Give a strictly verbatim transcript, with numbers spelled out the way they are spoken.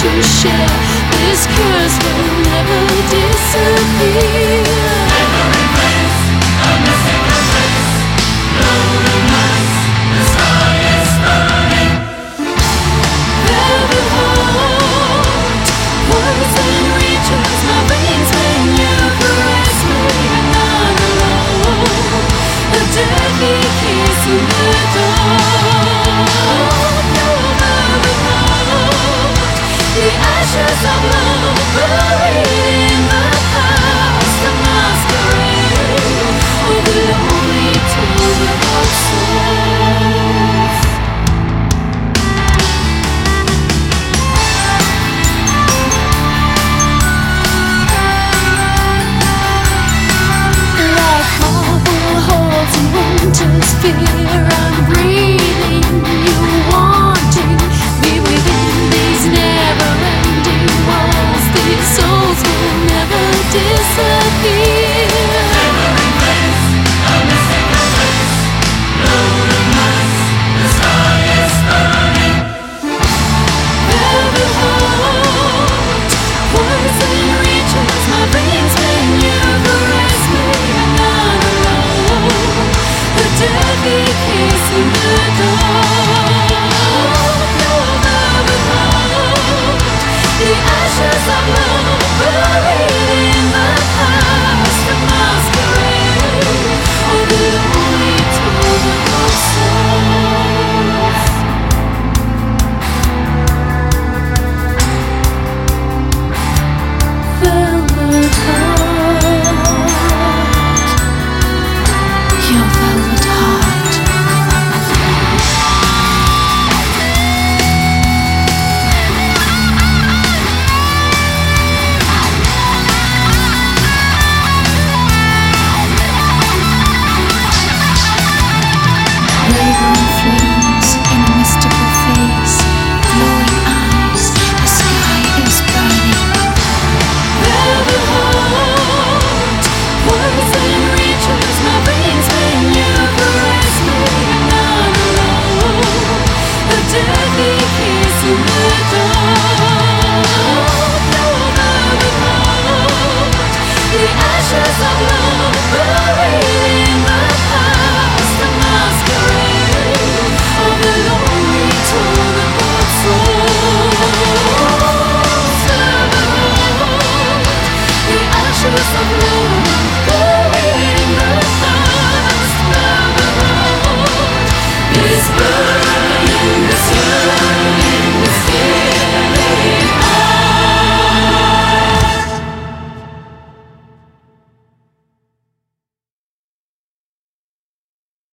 to share. This curse will never disappear. Neighboring place, a mystical place. Golden lights, the sky is burning. Velvet heart, poison reaches my veins when you caress me. I'm not alone. A deadly kiss in the dark. Your velvet heart, the ashes of love buried.